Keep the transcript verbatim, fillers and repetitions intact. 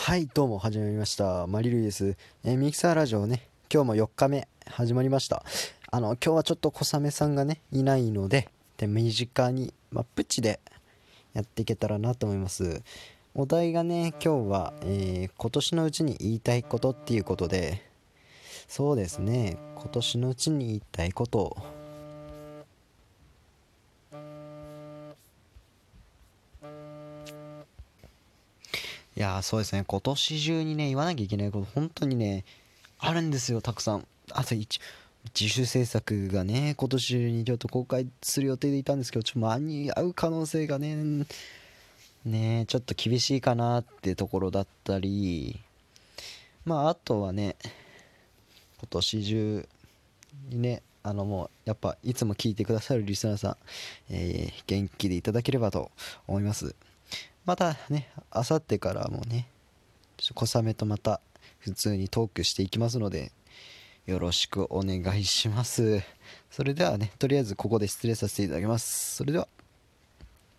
はい、どうも始まりました。マリルイです。えーミキサーラジオね、今日もよっかめ始まりました。あの、今日はちょっと小雨さんがね、いないので、で、身近に、まあ、プチでやっていけたらなと思います。お題がね、今日は、えー今年のうちに言いたいことっていうことで、そうですね、今年のうちに言いたいことを、いやー、そうですね、今年中にね、言わなきゃいけないこと、本当にね、あるんですよ、たくさん。あと一自主制作がね、今年中にちょっと公開する予定でいたんですけど、ちょっと間に合う可能性がね、ね、ちょっと厳しいかなってところだったり、まあ、あとはね、今年中にね、あのもう、やっぱいつも聞いてくださるリスナーさん、えー元気でいただければと思います。またね、あさってからもね、ちょっと小雨とまた普通にトークしていきますので、よろしくお願いします。それではね、とりあえずここで失礼させていただきます。それでは。